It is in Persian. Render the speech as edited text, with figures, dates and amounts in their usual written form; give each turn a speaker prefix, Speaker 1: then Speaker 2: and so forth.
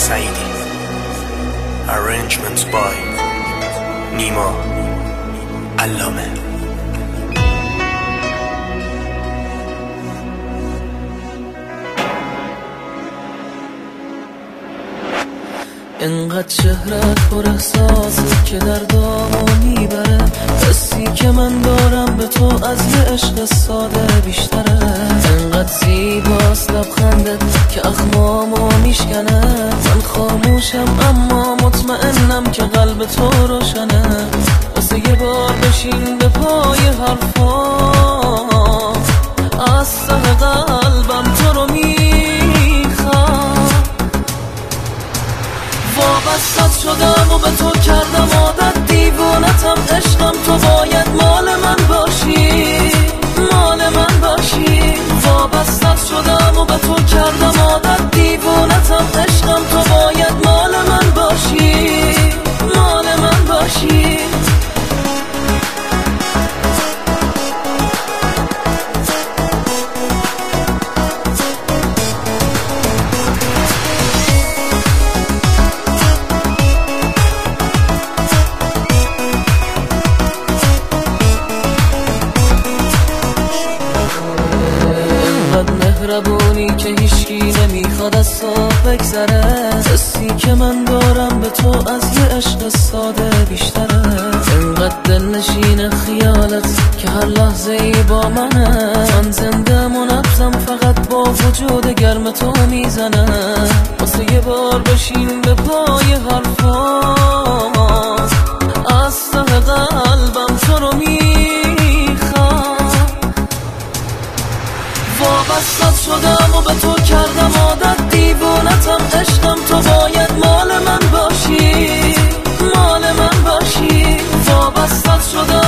Speaker 1: سعیدی. Arrangements by نیما علامه.
Speaker 2: انقدر چهرت پر احساسه که دردامو میبره، حسی که من دارم به تو از یه عشق ساده بیشتره. انقدر زیباست لبخندت که اخمامو میشکنه، من خاموشم اما مطمئنم که قلب تو روشنه. واسه یه بار بشین به پای حرفا، از ته قلبم تو رو میخوام. وابستت شدم و به تو کردم عادت، دیوونتم عشقم، تو باید مال من باشی، مال من باشی. وابستت شدم و به تو کردم عادت، دیوونتم عشقم، تو باید مال من باشی، مال من باشی. مهربونی که هیچکی نمیخواد از تو بگذره، حسی که من دارم به تو از یه عشق ساده بیشتره. انقدر دلنشین خیالت که هر لحظه ای با منه، من زنده منبضم فقط با وجود گرم تو میزنه. واسه یه بار بشین به پای حرفات، از ته قلبم تو رو میخوام. وابستت شدم و به تو کردم عادت، دیوونتم عشقم، تو باید مال من باشی، مال من باشی. وابستت شدم